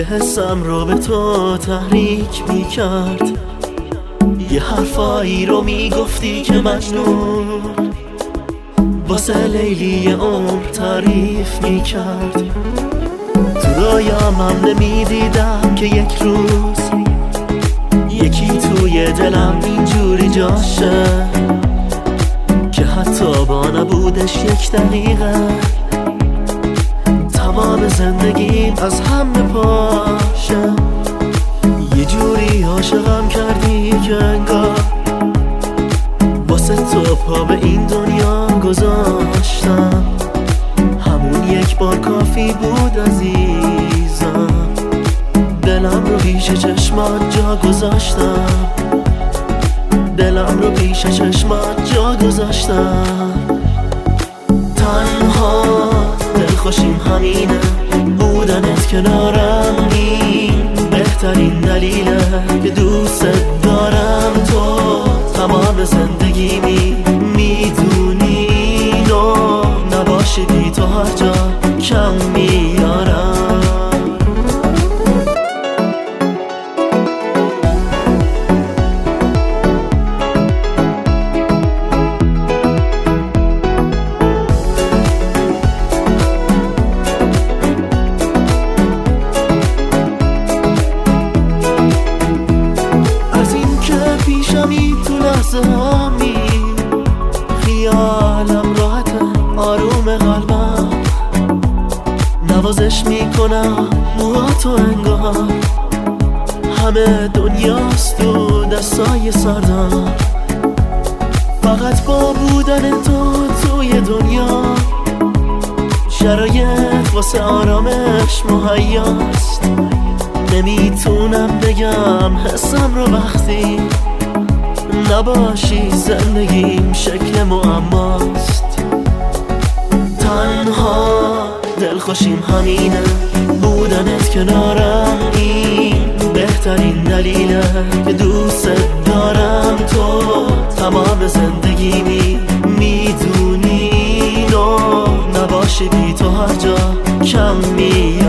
حسم رو به تو تحریک میکرد. یه حرفایی رو میگفتی که مجنون واسه لیلی عمر تعریف میکرد. تو رویامم نمیدیدم که یک روز یکی توی دلم اینجوری جاشه که حتی با نبودش یک دقیقه تمام زندگیم از هم بپاشه. یه جوری عاشقم کردی که انگار واسه تو پا به این دنیا گذاشتم. همون یک بار کافی بود عزیزم، دلم رو پیش چشمات جا گذاشتم. دلم رو پیش چشمات جا گذاشتم. تنها دلخوشیم همینه، بودنت کنارم این بهترین دلیله که دوست دارم. تو تمام زندگیمی میدونی اینو، نباشی بی تو هر جا کم میارم. تو لحظه هامی خیالم راحته، آروم قلبم نوازش میکنم موهاتو انگار همه دنیاست تو دستای سردم. فقط با بودن تو توی دنیا شرایط واسه آرامش مهیاست. نمیتونم بگم حسم رو وقتی نباشی زندگیم شکل معماست. تنها دلخوشیم همینه، بودنت کنارم این بهترین دلیله که دوست دارم. تو تمام زندگیمی میدونی اینو، نباشی بی تو هر جا کم میارم.